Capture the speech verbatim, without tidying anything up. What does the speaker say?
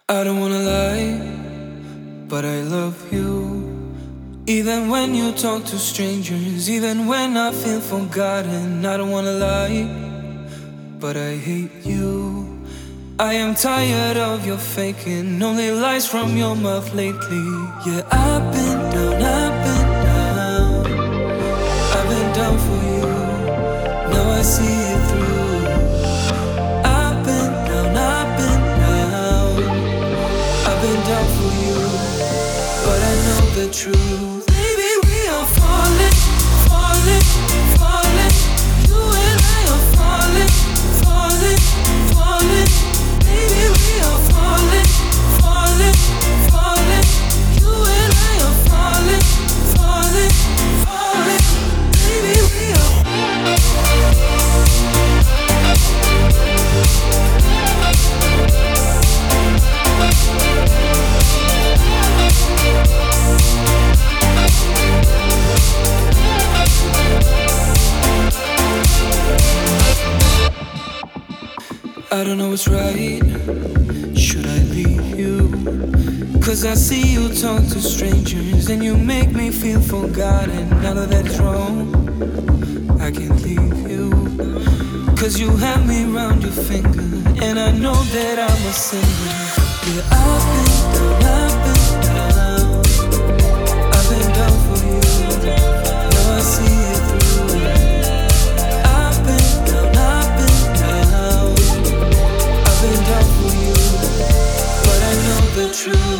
I don't wanna lie, but I love you. Even when you talk to strangers, even when I feel forgotten. I don't wanna lie, but I hate you. I am tired of your faking, only lies from your mouth lately. Yeah, I've been down, I've been down, I've been down for you. Now I see it through. I've been down, I've been down, I've been down for you, but I know the truth. Maybe we are falling, falling, falling. You and I are falling, falling, falling. Maybe we are falling, falling, falling. You and I are falling, falling, falling. Maybe we are. I don't know what's right. Should I leave you? Cause I see you talk to strangers and you make me feel forgotten. Now that that's wrong, I can't leave you. Cause you have me round your finger and I know that I'm a sinner. Yeah, I've been down, I've been down, I've been down for you. Now I see it through. I've been down, I've been down, I've been down for you, but I know the truth.